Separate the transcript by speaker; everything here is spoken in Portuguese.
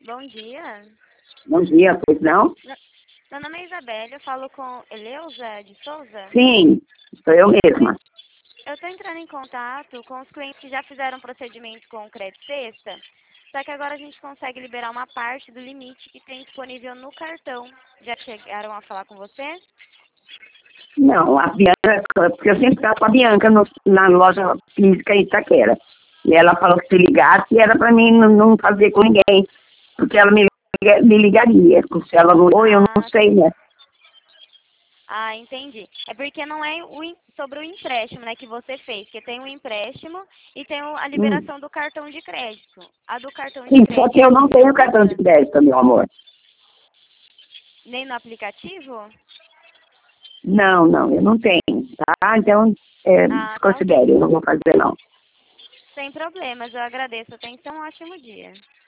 Speaker 1: Bom dia.
Speaker 2: Bom dia, pois não?
Speaker 1: Meu nome é Isabelle, eu falo com Eleusa de Souza.
Speaker 2: Sim, sou eu mesma.
Speaker 1: Eu estou entrando em contato com os clientes que já fizeram procedimento com o Crédito Sexta, só que agora a gente consegue liberar uma parte do limite que tem disponível no cartão. Já chegaram a falar com você?
Speaker 2: Não, a Bianca, porque eu sempre estava com a Bianca na loja física em Itaquera. E ela falou que se ligasse era para mim não fazer com ninguém, porque ela me ligaria. Se ela não for, eu não sei, né?
Speaker 1: Ah, entendi. É porque não é sobre o empréstimo, né, que você fez, porque tem o empréstimo e tem a liberação do cartão de crédito. A do cartão de
Speaker 2: Sim, só que
Speaker 1: crédito
Speaker 2: eu não
Speaker 1: você
Speaker 2: tenho cartão de
Speaker 1: usa
Speaker 2: crédito, meu amor.
Speaker 1: nem no aplicativo?
Speaker 2: Não, eu não tenho, tá? Então,
Speaker 1: Ah, tá ok.
Speaker 2: desconsidere, eu não vou fazer não.
Speaker 1: Sem problemas, eu agradeço. Tenha um ótimo dia.